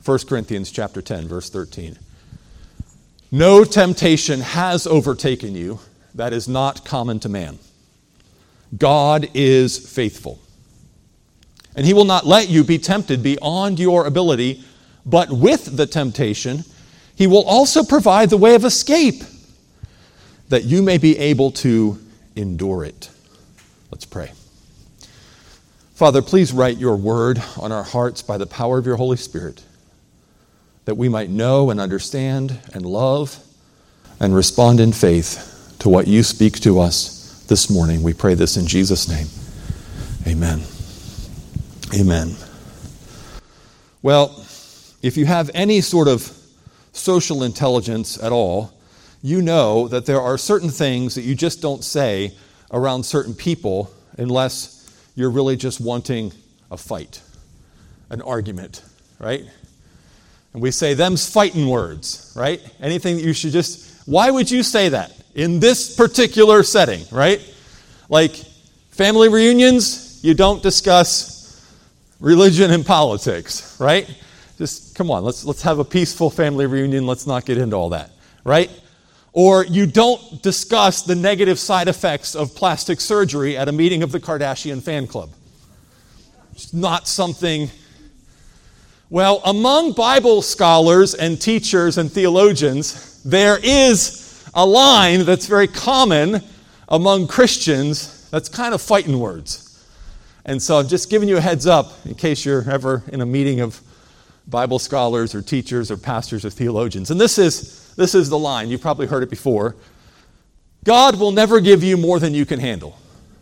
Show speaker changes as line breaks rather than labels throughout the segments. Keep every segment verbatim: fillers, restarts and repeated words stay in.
First Corinthians chapter ten, verse thirteen. No temptation has overtaken you that is not common to man. God is faithful. And he will not let you be tempted beyond your ability, but with the temptation, he will also provide the way of escape, that you may be able to endure it. Let's pray. Father, please write your word on our hearts by the power of your Holy Spirit, that we might know and understand and love and respond in faith to what you speak to us this morning. We pray this in Jesus' name. Amen. Amen. Well, if you have any sort of social intelligence at all, you know that there are certain things that you just don't say around certain people unless you're really just wanting a fight, an argument, right? And we say, them's fighting words, right? Anything that you should just, why would you say that in this particular setting, right? Like family reunions, you don't discuss religion and politics, right? Just come on, let's let's have a peaceful family reunion. Let's not get into all that, right? Or you don't discuss the negative side effects of plastic surgery at a meeting of the Kardashian fan club. It's not something. Well, among Bible scholars and teachers and theologians, there is a line that's very common among Christians that's kind of fighting words. And so I'm just giving you a heads up in case you're ever in a meeting of Bible scholars or teachers or pastors or theologians. And this is this is the line. You've probably heard it before. God will never give you more than you can handle.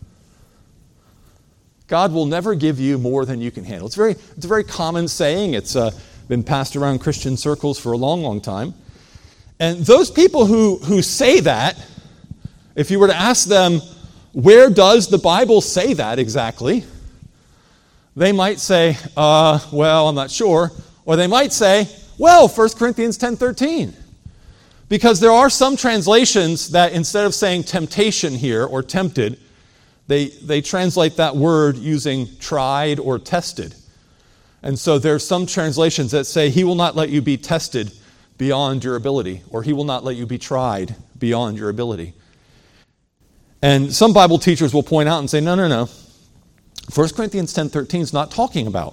God will never give you more than you can handle. It's very, it's a very common saying. It's uh, been passed around Christian circles for a long, long time. And those people who, who say that, if you were to ask them, where does the Bible say that exactly? They might say, uh, well, I'm not sure. Or they might say, well, First Corinthians ten thirteen. Because there are some translations that instead of saying temptation here or tempted, They they translate that word using tried or tested. And so there's some translations that say he will not let you be tested beyond your ability, or he will not let you be tried beyond your ability. And some Bible teachers will point out and say, no, no, no. First Corinthians ten thirteen is not talking about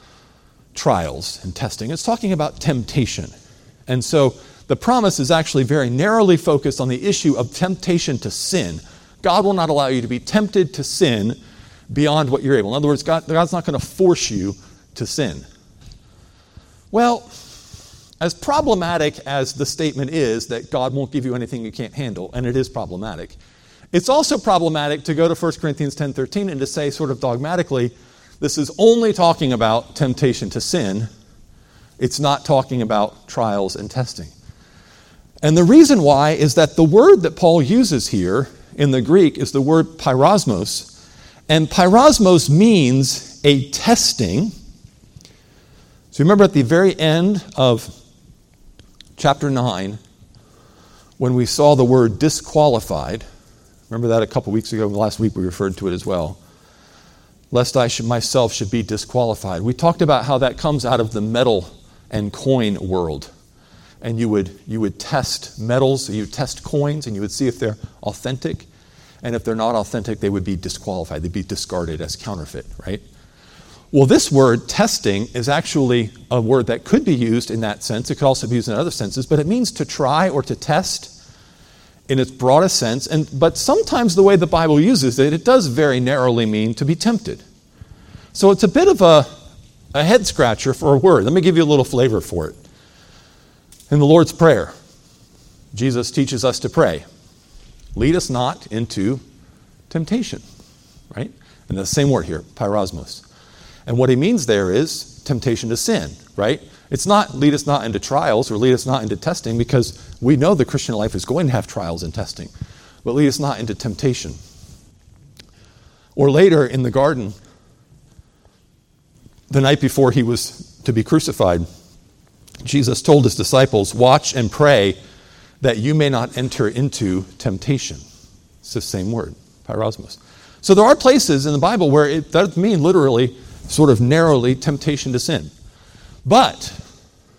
trials and testing. It's talking about temptation. And so the promise is actually very narrowly focused on the issue of temptation to sin. God will not allow you to be tempted to sin beyond what you're able. In other words, God, God's not going to force you to sin. Well, as problematic as the statement is that God won't give you anything you can't handle, and it is problematic, it's also problematic to go to First Corinthians ten thirteen and to say sort of dogmatically, this is only talking about temptation to sin. It's not talking about trials and testing. And the reason why is that the word that Paul uses here in the Greek is the word pyrosmos. And pyrosmos means a testing. So remember at the very end of chapter nine, when we saw the word disqualified, remember that a couple weeks ago, last week we referred to it as well, lest I should myself should be disqualified. We talked about how that comes out of the metal and coin world. And you would you would test metals, you would test coins, and you would see if they're authentic. And if they're not authentic, they would be disqualified. They'd be discarded as counterfeit, right? Well, this word, testing, is actually a word that could be used in that sense. It could also be used in other senses, but it means to try or to test in its broadest sense. And but sometimes the way the Bible uses it, it does very narrowly mean to be tempted. So it's a bit of a, a head scratcher for a word. Let me give you a little flavor for it. In the Lord's Prayer, Jesus teaches us to pray, lead us not into temptation, right? And the same word here, pyrosmos. And what he means there is temptation to sin, right? It's not lead us not into trials or lead us not into testing, because we know the Christian life is going to have trials and testing, but lead us not into temptation. Or later in the garden, the night before he was to be crucified, Jesus told his disciples, watch and pray that you may not enter into temptation. It's the same word, pyrosmos. So there are places in the Bible where it does mean literally, sort of narrowly, temptation to sin. But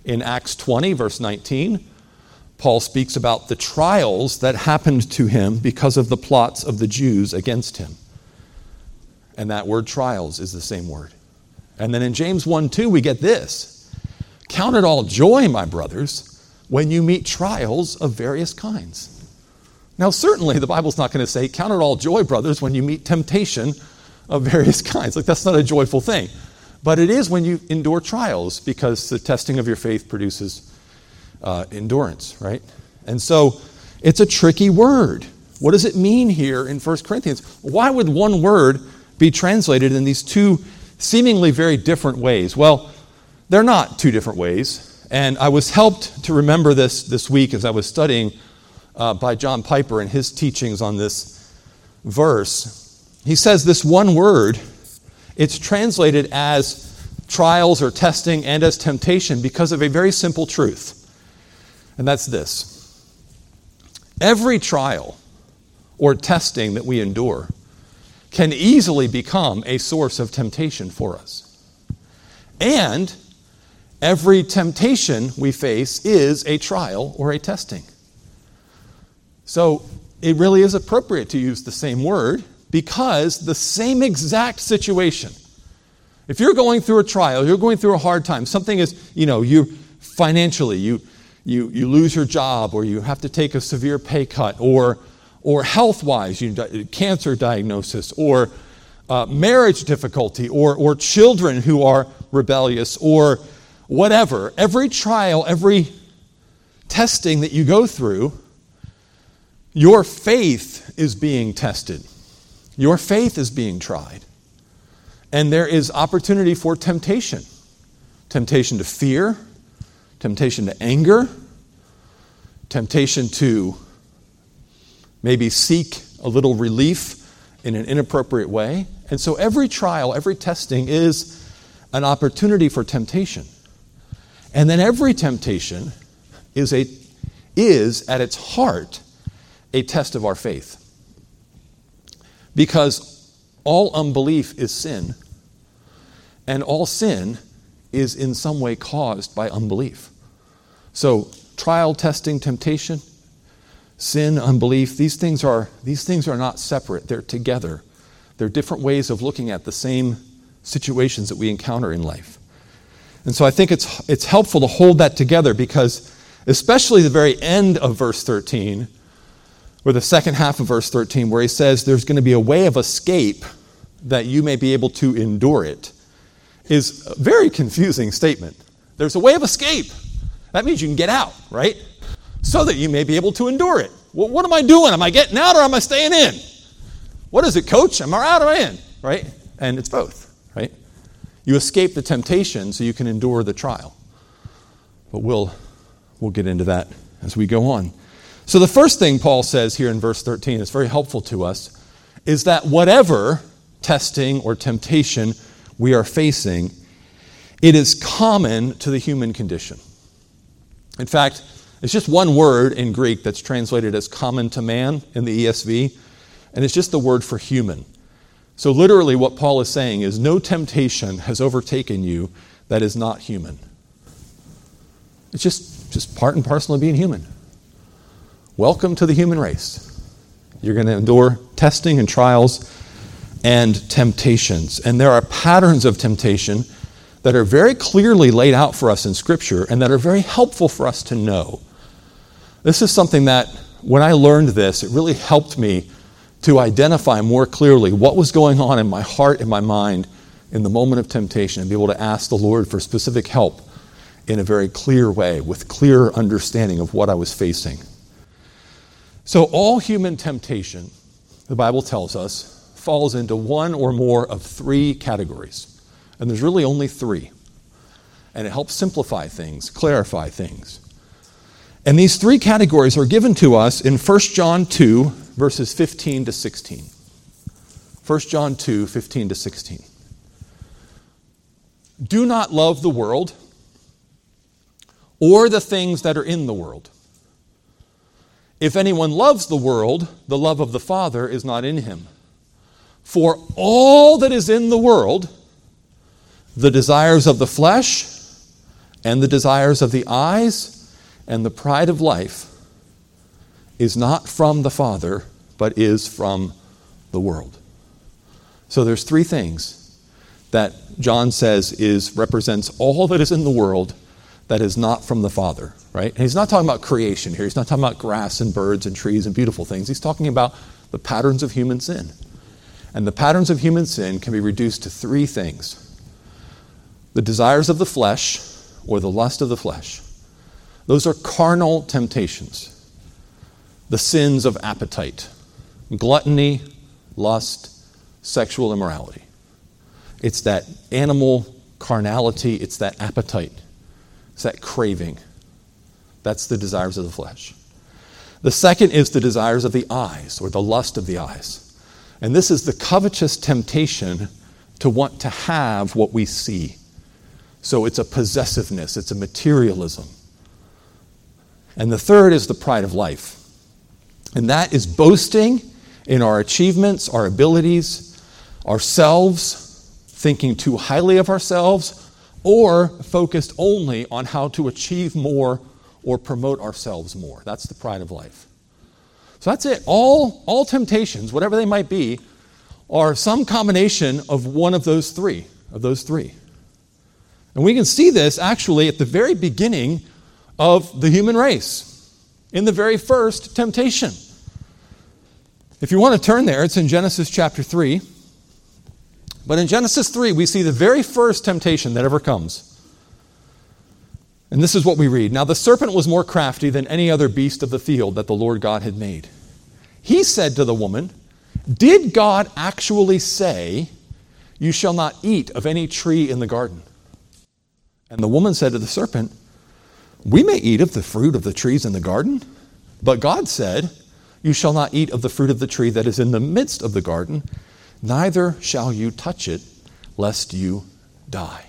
In Acts twenty, verse nineteen, Paul speaks about the trials that happened to him because of the plots of the Jews against him. And that word trials is the same word. And then in James one two, we get this. Count it all joy, my brothers, when you meet trials of various kinds. Now, certainly the Bible's not going to say, count it all joy, brothers, when you meet temptation of various kinds. Like, that's not a joyful thing. But it is when you endure trials, because the testing of your faith produces uh, endurance, right? And so it's a tricky word. What does it mean here in First Corinthians? Why would one word be translated in these two seemingly very different ways? Well, they're not two different ways. And I was helped to remember this this week as I was studying uh, by John Piper and his teachings on this verse. He says this one word, it's translated as trials or testing and as temptation because of a very simple truth. And that's this. Every trial or testing that we endure can easily become a source of temptation for us. And every temptation we face is a trial or a testing. So it really is appropriate to use the same word, because the same exact situation, if you're going through a trial, you're going through a hard time, something is, you know, you financially, you you you lose your job, or you have to take a severe pay cut, or or health-wise, you know, cancer diagnosis, or uh, marriage difficulty, or or children who are rebellious, or whatever. Every trial, every testing that you go through, your faith is being tested. Your faith is being tried. And there is opportunity for temptation. Temptation to fear, temptation to anger, temptation to maybe seek a little relief in an inappropriate way. And so every trial, every testing is an opportunity for temptation. And then every temptation is a is at its heart a test of our faith. Because all unbelief is sin, and all sin is in some way caused by unbelief. So trial, testing, temptation, sin, unbelief, these things are these things are not separate, they're together. They're different ways of looking at the same situations that we encounter in life. And so I think it's it's helpful to hold that together, because especially the very end of verse thirteen, or the second half of verse thirteen, where he says there's going to be a way of escape that you may be able to endure it, is a very confusing statement. There's a way of escape. That means you can get out, right? So that you may be able to endure it. Well, what am I doing? Am I getting out, or am I staying in? What is it, coach? Am I out or am I in? Right? And it's both, right? You escape the temptation so you can endure the trial. But we'll we'll get into that as we go on. So the first thing Paul says here in verse thirteen is very helpful to us, is that whatever testing or temptation we are facing, it is common to the human condition. In fact, it's just one word in Greek that's translated as common to man in the E S V, and it's just the word for human. So literally what Paul is saying is no temptation has overtaken you that is not human. It's just, just part and parcel of being human. Welcome to the human race. You're going to endure testing and trials and temptations. And there are patterns of temptation that are very clearly laid out for us in Scripture and that are very helpful for us to know. This is something that, when I learned this, it really helped me to identify more clearly what was going on in my heart and my mind in the moment of temptation, and be able to ask the Lord for specific help in a very clear way, with clear understanding of what I was facing. So all human temptation, the Bible tells us, falls into one or more of three categories. And there's really only three. And it helps simplify things, clarify things. And these three categories are given to us in First John two, verses fifteen to sixteen. First John two, fifteen to sixteen. Do not love the world or the things that are in the world. If anyone loves the world, the love of the Father is not in him. For all that is in the world, the desires of the flesh and the desires of the eyes and the pride of life is not from the Father, but is from the world. So there's three things that John says is represents all that is in the world that is not from the Father, right? And he's not talking about creation here. He's not talking about grass and birds and trees and beautiful things. He's talking about the patterns of human sin. And the patterns of human sin can be reduced to three things. The desires of the flesh, or the lust of the flesh. Those are carnal temptations. The sins of appetite. Gluttony, lust, sexual immorality. It's that animal carnality. It's that appetite. It's that craving. That's the desires of the flesh. The second is the desires of the eyes, or the lust of the eyes. And this is the covetous temptation to want to have what we see. So it's a possessiveness, it's a materialism. And the third is the pride of life. And that is boasting in our achievements, our abilities, ourselves, thinking too highly of ourselves, or focused only on how to achieve more or promote ourselves more. That's the pride of life. So that's it. All, all temptations, whatever they might be, are some combination of one of those three, of those three. And we can see this actually at the very beginning of the human race, in the very first temptation. If you want to turn there, it's in Genesis chapter three. But in Genesis three, we see the very first temptation that ever comes. And this is what we read. Now the serpent was more crafty than any other beast of the field that the Lord God had made. He said to the woman, "Did God actually say, 'You shall not eat of any tree in the garden'?" And the woman said to the serpent, "We may eat of the fruit of the trees in the garden, but God said, 'You shall not eat of the fruit of the tree that is in the midst of the garden, neither shall you touch it, lest you die.'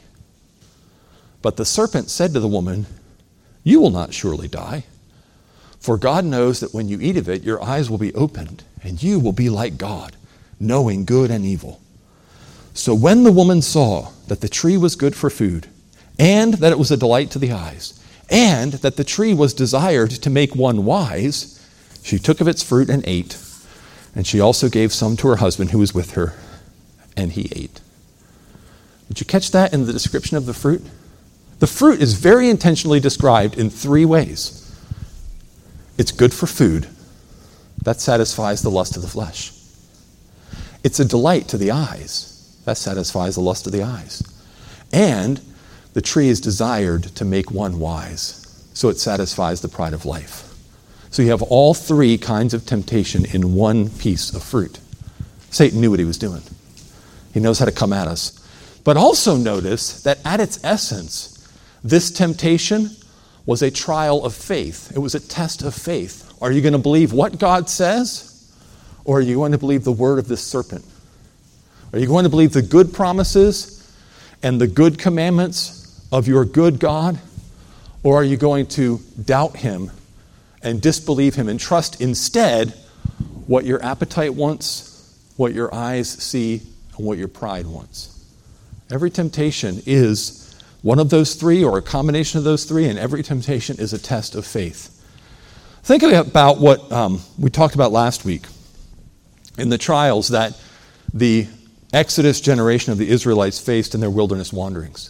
But the serpent said to the woman, 'You will not surely die, for God knows that when you eat of it, your eyes will be opened, and you will be like God, knowing good and evil.' So when the woman saw that the tree was good for food, and that it was a delight to the eyes, and that the tree was desired to make one wise, she took of its fruit and ate, and she also gave some to her husband who was with her, and he ate." Did you catch that in the description of the fruit? The fruit is very intentionally described in three ways. It's good for food. That satisfies the lust of the flesh. It's a delight to the eyes. That satisfies the lust of the eyes. And the tree is desired to make one wise. So it satisfies the pride of life. So you have all three kinds of temptation in one piece of fruit. Satan knew what he was doing. He knows how to come at us. But also notice that at its essence, this temptation was a trial of faith. It was a test of faith. Are you going to believe what God says? Or are you going to believe the word of this serpent? Are you going to believe the good promises and the good commandments of your good God? Or are you going to doubt him and disbelieve him and trust instead what your appetite wants, what your eyes see, and what your pride wants? Every temptation is one of those three or a combination of those three, and every temptation is a test of faith. Think about what um, we talked about last week in the trials that the Exodus generation of the Israelites faced in their wilderness wanderings.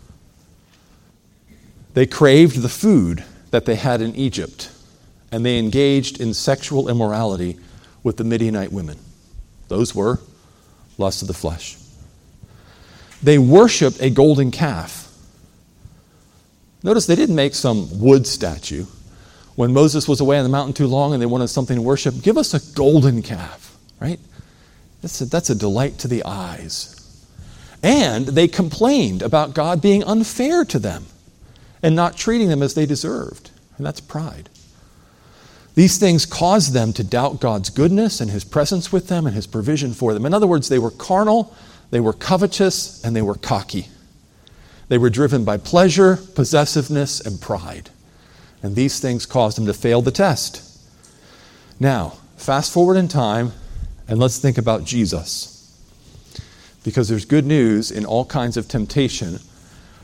They craved the food that they had in Egypt, and they engaged in sexual immorality with the Midianite women. Those were lusts of the flesh. They worshiped a golden calf. Notice they didn't make some wood statue. When Moses was away on the mountain too long and they wanted something to worship, give us a golden calf, right? That's a, that's a delight to the eyes. And they complained about God being unfair to them and not treating them as they deserved. And that's pride. These things caused them to doubt God's goodness and his presence with them and his provision for them. In other words, they were carnal, they were covetous, and they were cocky. They were driven by pleasure, possessiveness, and pride. And these things caused them to fail the test. Now, fast forward in time, and let's think about Jesus. Because there's good news in all kinds of temptation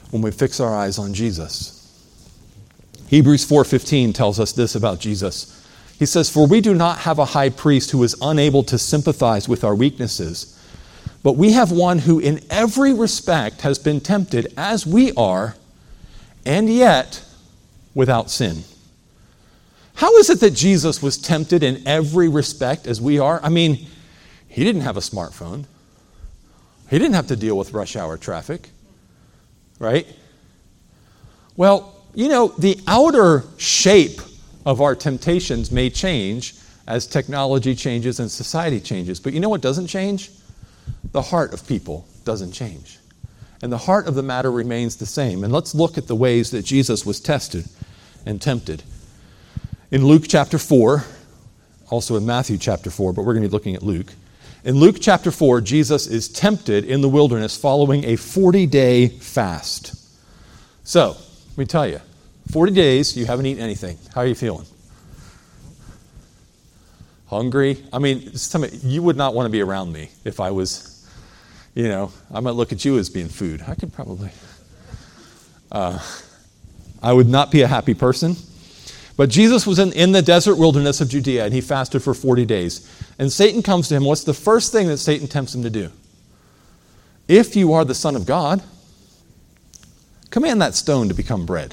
when we fix our eyes on Jesus. Hebrews four fifteen tells us this about Jesus. He says, "For we do not have a high priest who is unable to sympathize with our weaknesses, but we have one who in every respect has been tempted as we are, and yet without sin." How is it that Jesus was tempted in every respect as we are? I mean, he didn't have a smartphone. He didn't have to deal with rush hour traffic, right? Well, you know, the outer shape of our temptations may change as technology changes and society changes. But you know what doesn't change? The heart of people doesn't change. And the heart of the matter remains the same. And let's look at the ways that Jesus was tested and tempted. In Luke chapter four, also in Matthew chapter four, but we're going to be looking at Luke. In Luke chapter four, Jesus is tempted in the wilderness following a forty-day fast. So, let me tell you, forty days, you haven't eaten anything. How are you feeling? Hungry? I mean, you would not want to be around me if I was, you know, I might look at you as being food. I could probably. Uh, I would not be a happy person. But Jesus was in, in the desert wilderness of Judea, and he fasted for forty days. And Satan comes to him. What's the first thing that Satan tempts him to do? If you are the Son of God, command that stone to become bread.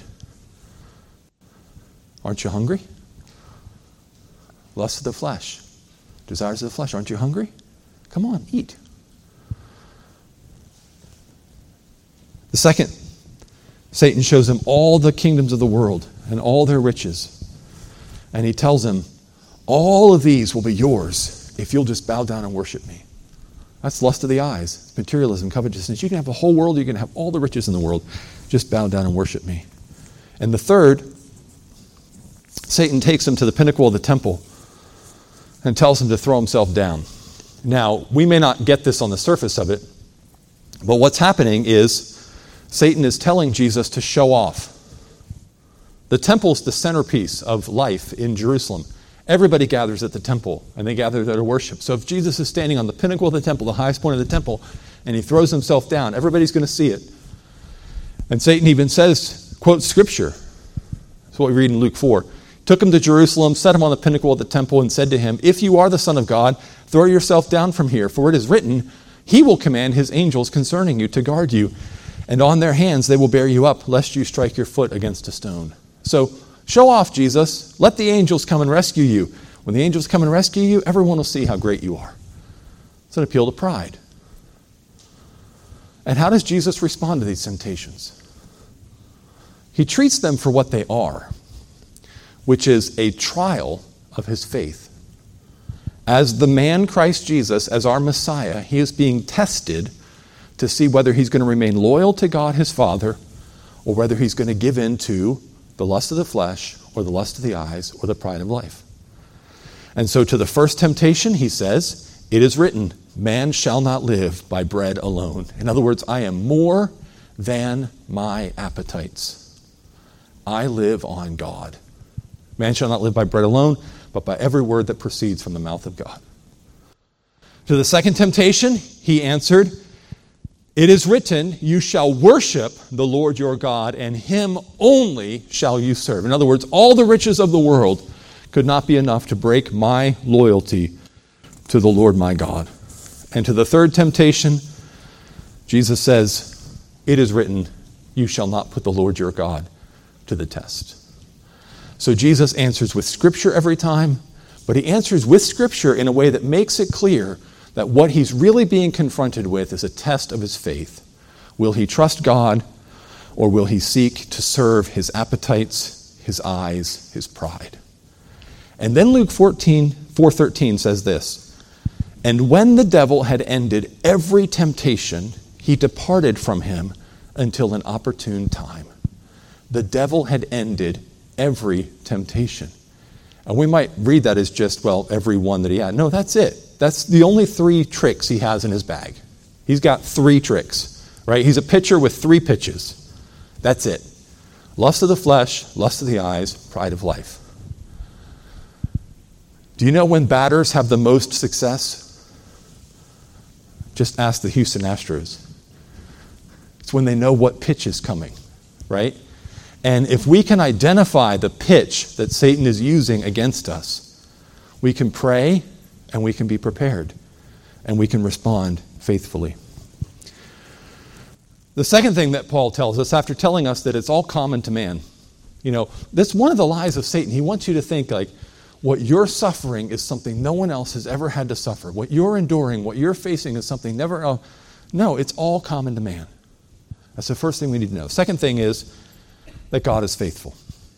Aren't you hungry? Lust of the flesh, desires of the flesh. Aren't you hungry? Come on, eat. The second, Satan shows him all the kingdoms of the world and all their riches. And he tells him, all of these will be yours if you'll just bow down and worship me. That's lust of the eyes, materialism, covetousness. You can have the whole world, you can have all the riches in the world. Just bow down and worship me. And the third, Satan takes him to the pinnacle of the temple and tells him to throw himself down. Now, we may not get this on the surface of it, but what's happening is Satan is telling Jesus to show off. The temple's the centerpiece of life in Jerusalem. Everybody gathers at the temple, and they gather there to worship. So if Jesus is standing on the pinnacle of the temple, the highest point of the temple, and he throws himself down, everybody's going to see it. And Satan even says, quotes Scripture. That's what we read in Luke four. Took him to Jerusalem, set him on the pinnacle of the temple, and said to him, if you are the Son of God, throw yourself down from here, for it is written, he will command his angels concerning you to guard you, and on their hands they will bear you up, lest you strike your foot against a stone. So show off, Jesus. Let the angels come and rescue you. When the angels come and rescue you, everyone will see how great you are. It's an appeal to pride. And how does Jesus respond to these temptations? He treats them for what they are, which is a trial of his faith. As the man Christ Jesus, as our Messiah, he is being tested to see whether he's going to remain loyal to God his Father or whether he's going to give in to the lust of the flesh or the lust of the eyes or the pride of life. And so to the first temptation, he says, it is written, man shall not live by bread alone. In other words, I am more than my appetites. I live on God. Man shall not live by bread alone, but by every word that proceeds from the mouth of God. To the second temptation, he answered, it is written, you shall worship the Lord your God, and him only shall you serve. In other words, all the riches of the world could not be enough to break my loyalty to the Lord my God. And to the third temptation, Jesus says, it is written, you shall not put the Lord your God to the test. So Jesus answers with Scripture every time, but he answers with Scripture in a way that makes it clear that what he's really being confronted with is a test of his faith. Will he trust God, or will he seek to serve his appetites, his eyes, his pride? And then Luke fourteen, four thirteen says this, and when the devil had ended every temptation, he departed from him until an opportune time. The devil had ended every temptation. And we might read that as just, well, every one that he had. No, that's it. That's the only three tricks he has in his bag. He's got three tricks, right? He's a pitcher with three pitches. That's it. Lust of the flesh, lust of the eyes, pride of life. Do you know when batters have the most success? Just ask the Houston Astros. It's when they know what pitch is coming, right? And if we can identify the pitch that Satan is using against us, we can pray and we can be prepared and we can respond faithfully. The second thing that Paul tells us, after telling us that it's all common to man, you know, that's one of the lies of Satan. He wants you to think like what you're suffering is something no one else has ever had to suffer. What you're enduring, what you're facing is something never else. No, it's all common to man. That's the first thing we need to know. Second thing is that God is faithful.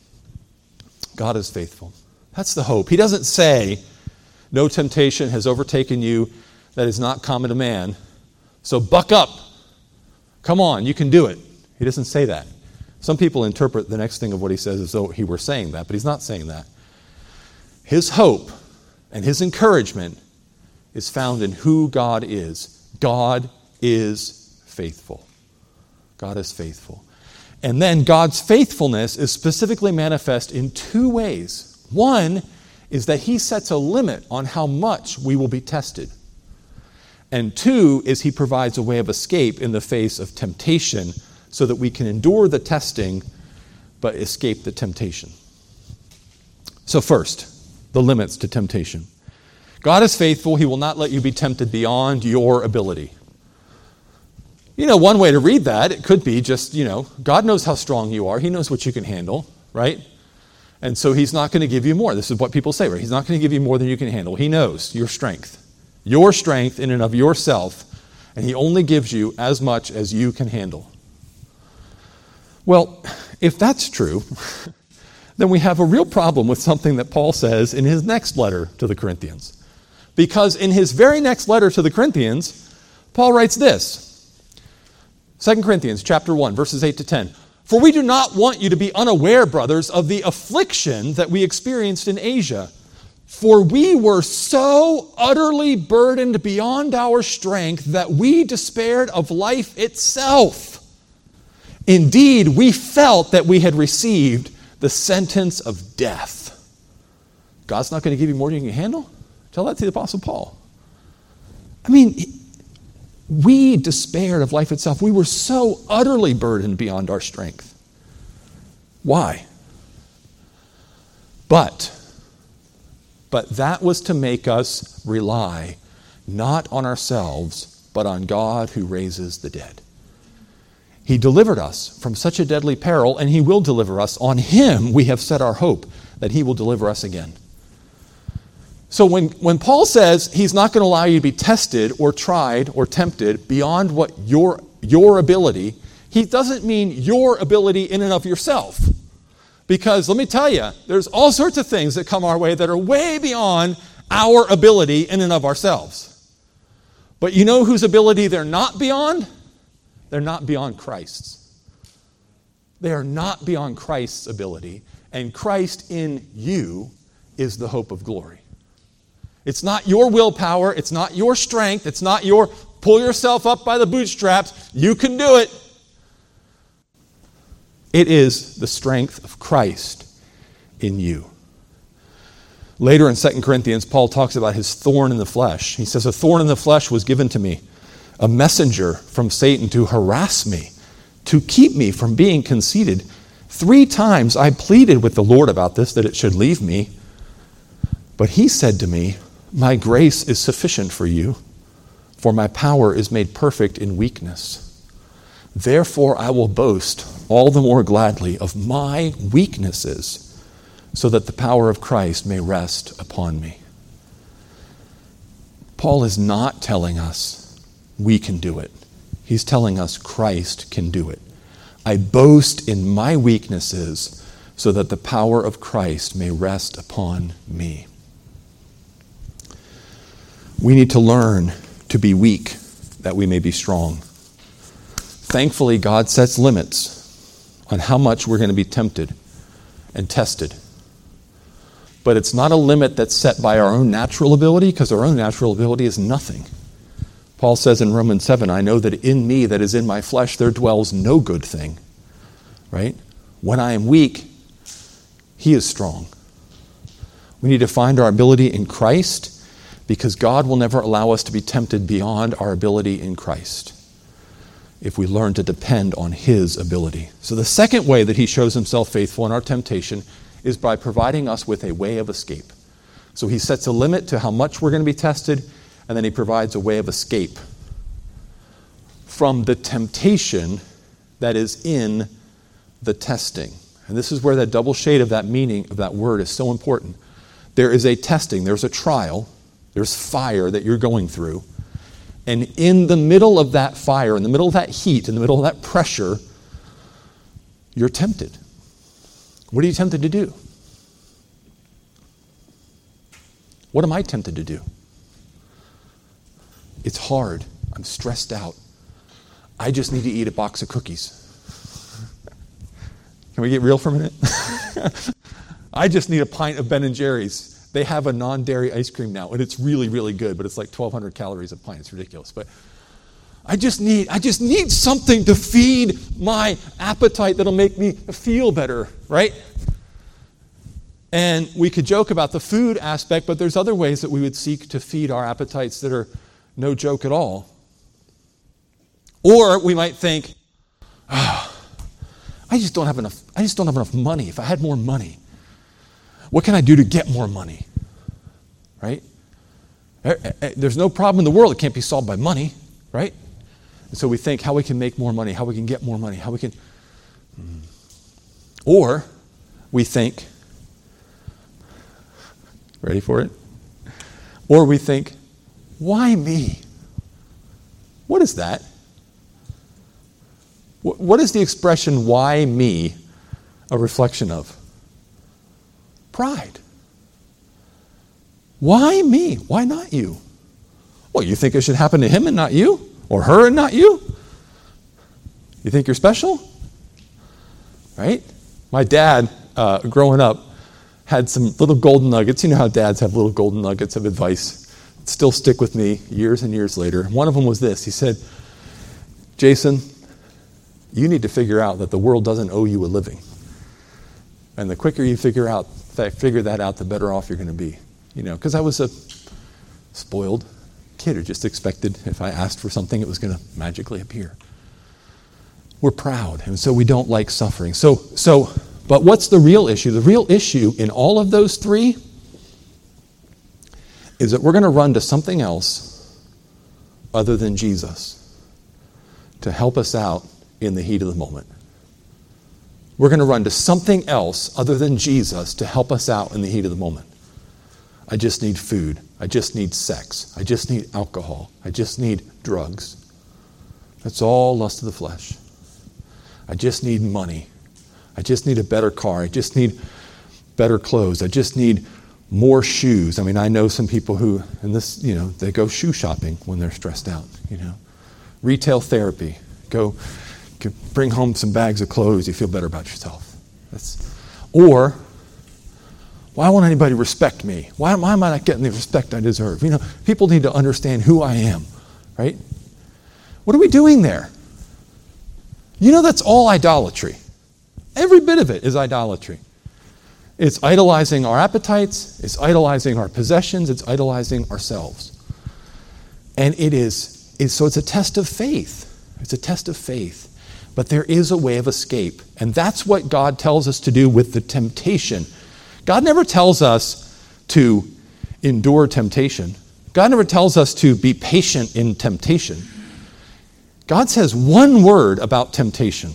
God is faithful. That's the hope. He doesn't say, no temptation has overtaken you that is not common to man, so buck up. Come on, you can do it. He doesn't say that. Some people interpret the next thing of what he says as though he were saying that, but he's not saying that. His hope and his encouragement is found in who God is. God is faithful. God is faithful. And then God's faithfulness is specifically manifest in two ways. One is that he sets a limit on how much we will be tested. And two is he provides a way of escape in the face of temptation so that we can endure the testing but escape the temptation. So first, the limits to temptation. God is faithful. He will not let you be tempted beyond your ability. You know, one way to read that, it could be just, you know, God knows how strong you are. He knows what you can handle, right? And so he's not going to give you more. This is what people say, right? He's not going to give you more than you can handle. He knows your strength. Your strength in and of yourself, and he only gives you as much as you can handle. Well, if that's true, then we have a real problem with something that Paul says in his next letter to the Corinthians. Because in his very next letter to the Corinthians, Paul writes this, Second Corinthians chapter one, verses eight to ten. For we do not want you to be unaware, brothers, of the affliction that we experienced in Asia. For we were so utterly burdened beyond our strength that we despaired of life itself. Indeed, we felt that we had received the sentence of death. God's not going to give you more than you can handle? Tell that to the Apostle Paul. I mean, we despaired of life itself. We were so utterly burdened beyond our strength. Why? But... But that was to make us rely not on ourselves, but on God who raises the dead. He delivered us from such a deadly peril, and he will deliver us. On him we have set our hope that he will deliver us again. So when, when Paul says he's not going to allow you to be tested or tried or tempted beyond what your, your ability, he doesn't mean your ability in and of yourself. Because let me tell you, there's all sorts of things that come our way that are way beyond our ability in and of ourselves. But you know whose ability they're not beyond? They're not beyond Christ's. They are not beyond Christ's ability. And Christ in you is the hope of glory. It's not your willpower. It's not your strength. It's not your pull yourself up by the bootstraps. You can do it. It is the strength of Christ in you. Later in Second Corinthians, Paul talks about his thorn in the flesh. He says, a thorn in the flesh was given to me, a messenger from Satan to harass me, to keep me from being conceited. Three times I pleaded with the Lord about this, that it should leave me. But he said to me, my grace is sufficient for you, for my power is made perfect in weakness. Therefore I will boast all the more gladly of my weaknesses, so that the power of Christ may rest upon me. Paul is not telling us we can do it. He's telling us Christ can do it. I boast in my weaknesses so that the power of Christ may rest upon me. We need to learn to be weak that we may be strong. Thankfully, God sets limits on how much we're going to be tempted and tested. But it's not a limit that's set by our own natural ability, because our own natural ability is nothing. Paul says in Romans seven, I know that in me, that is in my flesh, there dwells no good thing. Right? When I am weak, he is strong. We need to find our ability in Christ, because God will never allow us to be tempted beyond our ability in Christ. if we learn to depend on his ability. So the second way that he shows himself faithful in our temptation is by providing us with a way of escape. So he sets a limit to how much we're going to be tested, and then he provides a way of escape from the temptation that is in the testing. And this is where that double shade of that meaning of that word is so important. There is a testing, there's a trial, there's fire that you're going through. And in the middle of that fire, in the middle of that heat, in the middle of that pressure, you're tempted. What are you tempted to do? What am I tempted to do? It's hard. I'm stressed out. I just need to eat a box of cookies. Can we get real for a minute? I just need a pint of Ben and Jerry's. They have a non-dairy ice cream now, and it's really, really good, but it's like twelve hundred calories a pint. It's ridiculous. But I just need, I just need something to feed my appetite that'll make me feel better, right? And we could joke about the food aspect, but there's other ways that we would seek to feed our appetites that are no joke at all. Or we might think, oh, I just don't have enough, I just don't have enough money. If I had more money, what can I do to get more money? Right? There's no problem in the world that can't be solved by money, right? And so we think how we can make more money, how we can get more money, how we can... Or we think, ready for it? Or we think, why me? What is that? What is the expression, why me, a reflection of? Pride. Why me? Why not you? Well, you think it should happen to him and not you? Or her and not you? You think you're special? Right? My dad, uh, growing up, had some little golden nuggets. You know how dads have little golden nuggets of advice that still stick with me years and years later. One of them was this. He said, Jason, you need to figure out that the world doesn't owe you a living. And the quicker you figure out figure that out, the better off you're going to be. You know, because I was a spoiled kid who just expected if I asked for something, it was going to magically appear. We're proud, and so we don't like suffering. So, so, but what's the real issue? The real issue in all of those three is that we're going to run to something else other than Jesus to help us out in the heat of the moment. We're going to run to something else other than Jesus to help us out in the heat of the moment. I just need food. I just need sex. I just need alcohol. I just need drugs. That's all lust of the flesh. I just need money. I just need a better car. I just need better clothes. I just need more shoes. I mean, I know some people who, and this, you know, they go shoe shopping when they're stressed out, you know. Retail therapy. Go bring home some bags of clothes. You feel better about yourself. That's, or, why won't anybody respect me? Why, why am I not getting the respect I deserve? You know, people need to understand who I am, right? What are we doing there? You know, that's all idolatry. Every bit of it is idolatry. It's idolizing our appetites. It's idolizing our possessions. It's idolizing ourselves. And it is, it's, so it's a test of faith. It's a test of faith. But there is a way of escape. And that's what God tells us to do with the temptation. God never tells us to endure temptation. God never tells us to be patient in temptation. God says one word about temptation.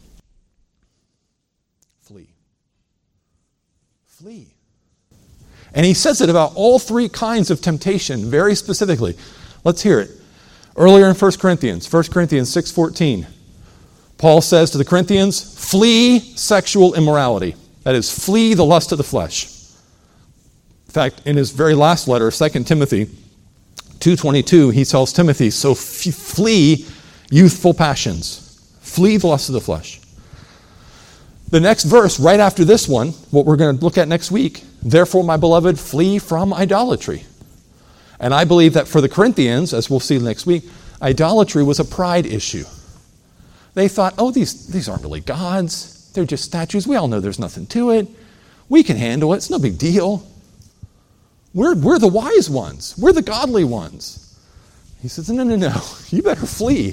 Flee. Flee. And he says it about all three kinds of temptation very specifically. Let's hear it. Earlier in First Corinthians, First Corinthians six fourteen, Paul says to the Corinthians, flee sexual immorality. That is, flee the lust of the flesh. In fact, in his very last letter, Second Timothy two twenty-two, he tells Timothy, so f- flee youthful passions. Flee the lust of the flesh. The next verse, right after this one, what we're going to look at next week, therefore, my beloved, flee from idolatry. And I believe that for the Corinthians, as we'll see next week, idolatry was a pride issue. They thought, oh, these, these aren't really gods. They're just statues. We all know there's nothing to it. We can handle it. It's no big deal. We're, we're the wise ones. We're the godly ones. He says, no, no, no. You better flee.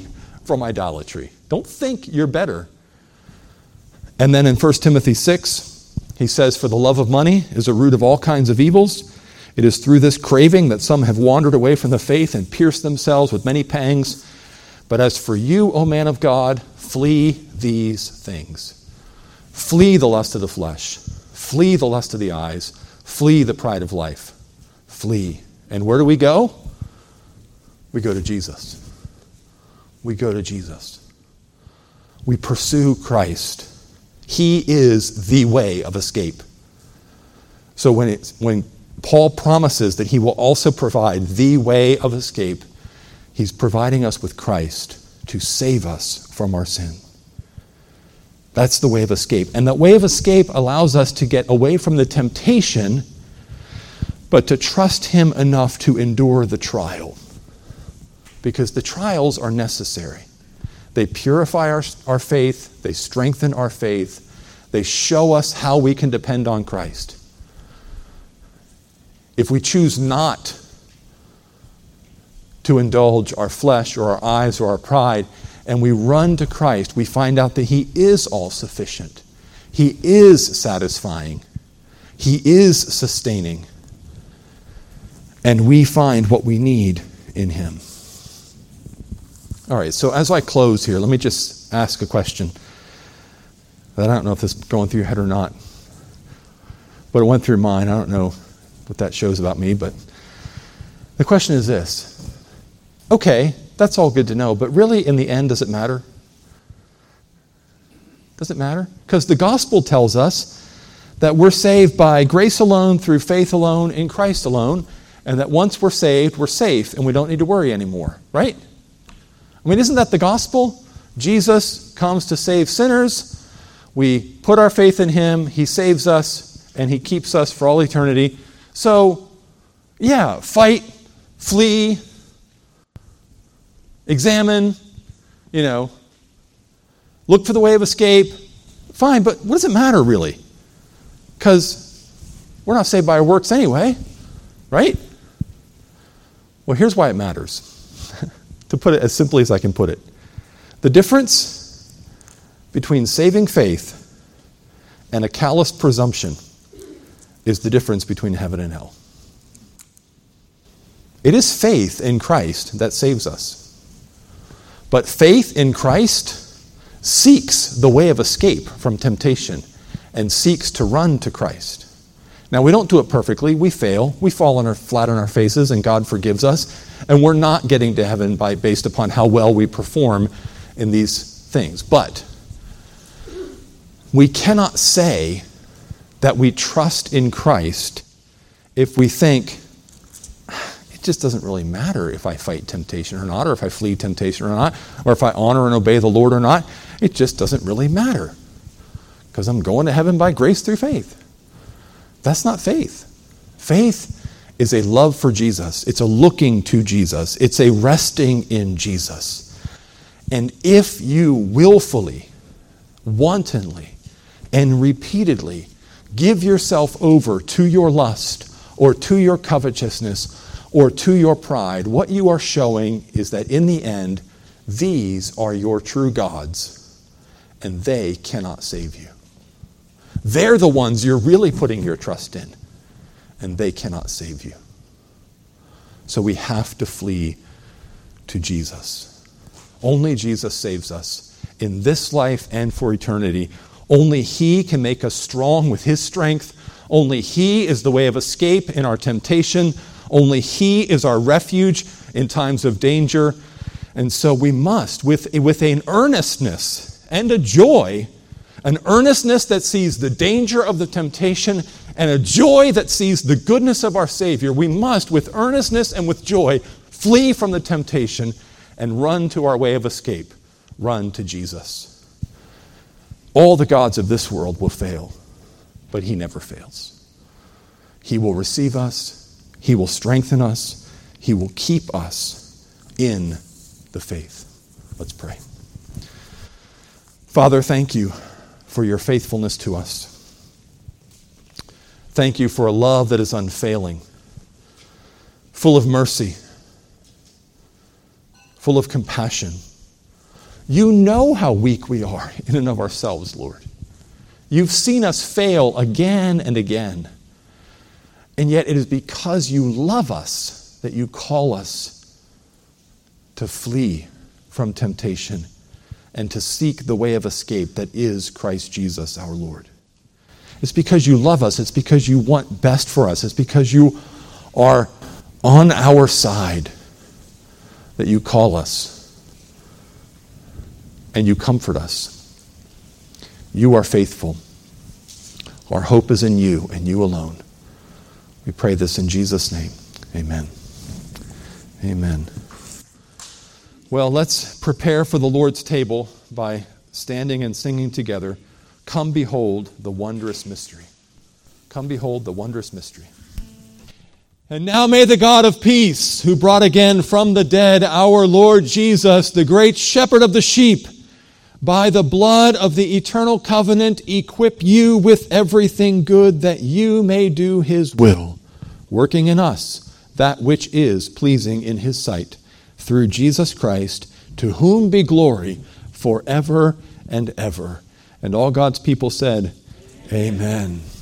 from idolatry. Don't think you're better. And then in First Timothy six, he says, for the love of money is a root of all kinds of evils. It is through this craving that some have wandered away from the faith and pierced themselves with many pangs. But as for you, O man of God, flee these things. Flee the lust of the flesh. Flee the lust of the eyes. Flee the pride of life. Flee. And where do we go? We go to Jesus. We go to Jesus. We pursue Christ. He is the way of escape. So when it's, when Paul promises that he will also provide the way of escape, he's providing us with Christ to save us from our sin. That's the way of escape. And that way of escape allows us to get away from the temptation, but to trust him enough to endure the trial. Because the trials are necessary. They purify our, our faith. They strengthen our faith. They show us how we can depend on Christ. If we choose not to indulge our flesh or our eyes or our pride, and we run to Christ, we find out that he is all sufficient. He is satisfying. He is sustaining. And we find what we need in him. All right, so as I close here, let me just ask a question that I don't know if this is going through your head or not. But it went through mine. I don't know what that shows about me, but the question is this. Okay, that's all good to know, but really in the end, does it matter? Does it matter? Because the gospel tells us that we're saved by grace alone, through faith alone, in Christ alone, and that once we're saved, we're safe, and we don't need to worry anymore, right? I mean, isn't that the gospel? Jesus comes to save sinners. We put our faith in him. He saves us, and he keeps us for all eternity. So, yeah, fight, flee, examine, you know, look for the way of escape. Fine, but what does it matter, really? Because we're not saved by our works anyway, right? Well, here's why it matters. To put it as simply as I can put it. The difference between saving faith and a callous presumption is the difference between heaven and hell. It is faith in Christ that saves us. But faith in Christ seeks the way of escape from temptation and seeks to run to Christ. Now, we don't do it perfectly. We fail. We fall on our, flat on our faces, and God forgives us. And we're not getting to heaven by based upon how well we perform in these things. But we cannot say that we trust in Christ if we think, it just doesn't really matter if I fight temptation or not, or if I flee temptation or not, or if I honor and obey the Lord or not. It just doesn't really matter because I'm going to heaven by grace through faith. That's not faith. Faith is a love for Jesus. It's a looking to Jesus. It's a resting in Jesus. And if you willfully, wantonly, and repeatedly give yourself over to your lust or to your covetousness or to your pride, what you are showing is that in the end, these are your true gods, and they cannot save you. They're the ones you're really putting your trust in, and they cannot save you. So we have to flee to Jesus. Only Jesus saves us in this life and for eternity. Only he can make us strong with his strength. Only he is the way of escape in our temptation. Only he is our refuge in times of danger. And so we must, with, with an earnestness and a joy, an earnestness that sees the danger of the temptation and a joy that sees the goodness of our Savior, we must, with earnestness and with joy, flee from the temptation and run to our way of escape. Run to Jesus. All the gods of this world will fail, but he never fails. He will receive us. He will strengthen us. He will keep us in the faith. Let's pray. Father, thank you for your faithfulness to us. Thank you for a love that is unfailing, full of mercy, full of compassion, You know how weak we are in and of ourselves, Lord. You've seen us fail again and again. And yet it is because you love us that you call us to flee from temptation and to seek the way of escape that is Christ Jesus our Lord. It's because you love us. It's because you want best for us. It's because you are on our side that you call us and you comfort us. You are faithful. Our hope is in you and you alone. We pray this in Jesus' name. Amen. Amen. Well, let's prepare for the Lord's table by standing and singing together, "Come Behold the Wondrous Mystery." Come behold the wondrous mystery. And now may the God of peace, who brought again from the dead our Lord Jesus, the great shepherd of the sheep, by the blood of the eternal covenant, equip you with everything good that you may do his will, working in us that which is pleasing in his sight, through Jesus Christ, to whom be glory forever and ever. And all God's people said, Amen. Amen.